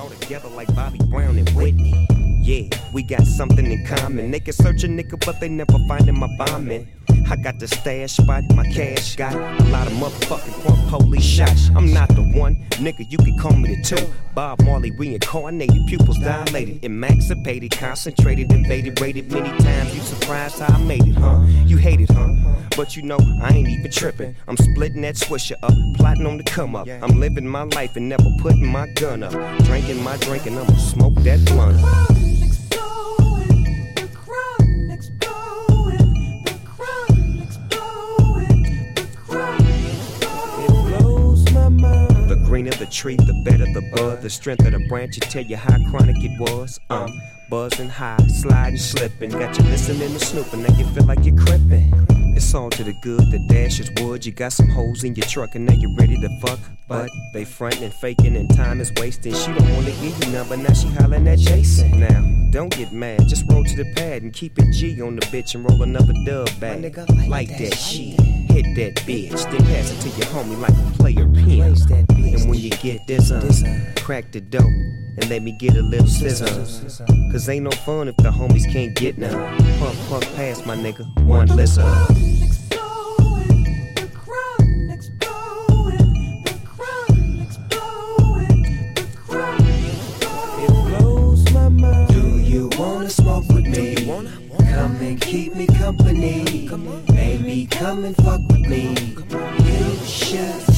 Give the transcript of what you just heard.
all together like Bobby Brown and Whitney. Yeah, we got something in common. They can search a nigga, but they never findin' my bombin'. I got the stash spot, my cash got a lot of motherfucking front police shots. I'm not the one, nigga, you can call me the two. Bob Marley reincarnated, pupils dilated, emancipated, concentrated, invaded, rated many times. You surprised how I made it, huh? You hate it, huh? But you know, I ain't even trippin'. I'm splitting that swisher up, plotting on the come up. I'm living my life and never putting my gun up. Drinking my drink and I'ma smoke that blunt. The greener the tree, the better the bud. The strength of the branch, it tell you how chronic it was. Buzzing high, sliding, slipping. Got you listening to snooping, now you feel like you're crippin'. It's all to the good, the dash is wood. You got some hoes in your truck and now you're ready to fuck. But they frontin' and faking and time is wasting. She don't wanna give you none, but now she hollering at Jason. Now, don't get mad, just roll to the pad and keep it G on the bitch and roll another dub back. Like that shit. Hit that bitch, then pass it to your homie like a player pin. And when you get this crack the dope and let me get a little scissor. Cause ain't no fun if the homies can't get none. Puff past my nigga, one listen. Do you wanna smoke with me? Come and keep me company. Baby, come and fuck with me. You should